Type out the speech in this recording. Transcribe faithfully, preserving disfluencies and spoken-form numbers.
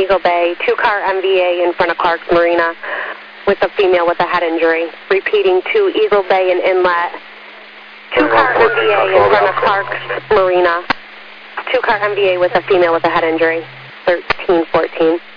Eagle Bay, two-car M V A in front of Clark's Marina with a female with a head injury. Repeating, two Eagle Bay and Inlet, two-car M V A in front of Clark's Marina, two-car M V A with a female with a head injury, thirteen fourteen.